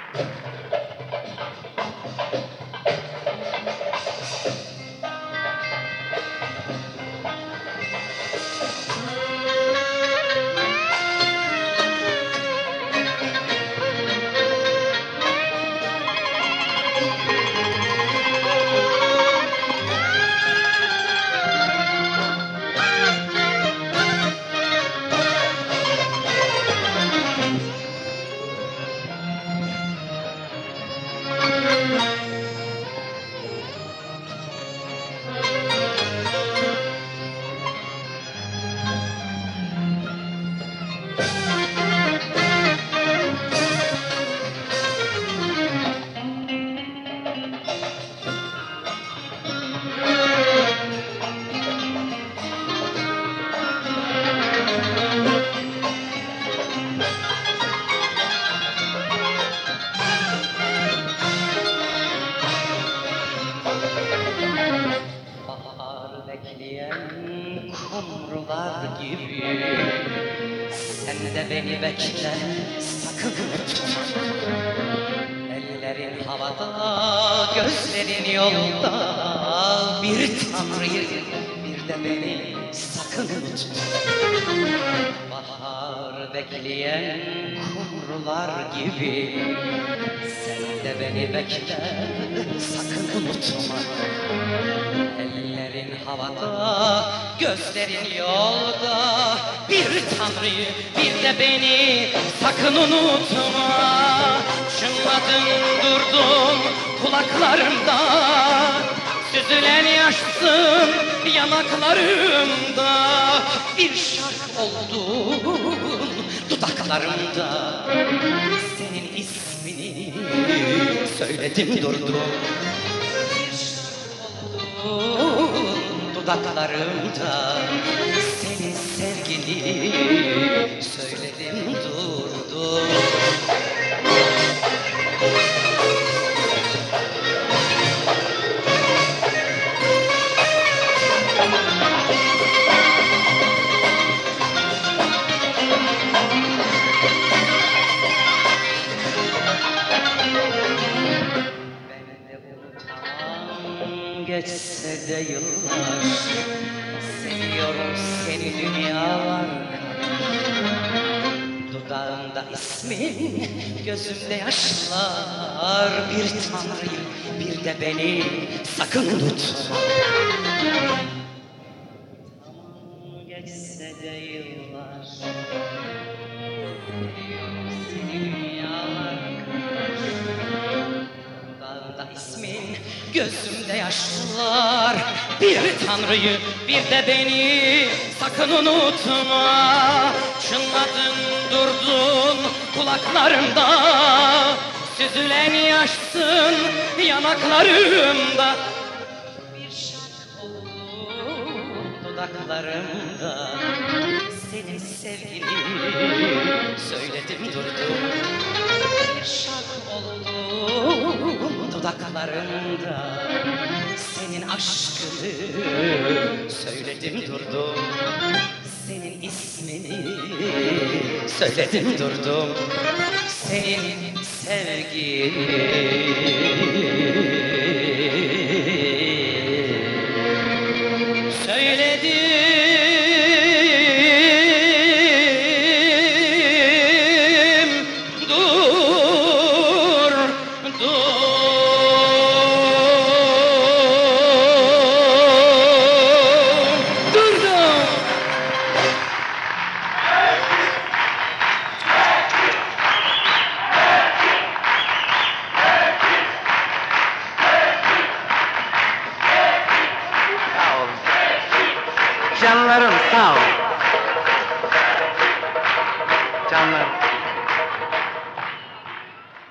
Bekleyen kumrular gibi sen de beni bekle, sakın unutma. Ellerin havada, gözlerin yolda, bir Tanrı'yı bir de beni sakın unutma. Bahar bekleyen kumrular gibi sen de beni bekle, sakın unutma. Ellerin havada, gözlerin yolda, bir Tanrı'yı bir de beni sakın unutma. Çınladım durdum kulaklarımda, süzülen yaşsın yanaklarımda, bir şark oldun dudaklarımda. Senin ismini söyledim durdum, dudaklarımda senin sevgini söyledim durdum. Geçse de yıllar, seviyorum seni dünyalar. Dudağında ismin, gözümde yaşlar, bir Tanrı'yı bir de beni sakın unutma. Geçse de yıllar, seviyorum seni dünyalar. Dudağında ismin, gözümde yaşlar, bir Tanrı'yı bir de beni sakın unutma. Çınladın durdun kulaklarımda, süzülen yaşsın yanaklarımda, bir şark oldun dudaklarımda. Senin sevgini söyledim durdum, bir şark oldun dudaklarımda. Senin aşkını söyledim durdum, senin ismini söyledim durdum, senin sevgini söyledim. Canlarım sağ ol. Canlarım.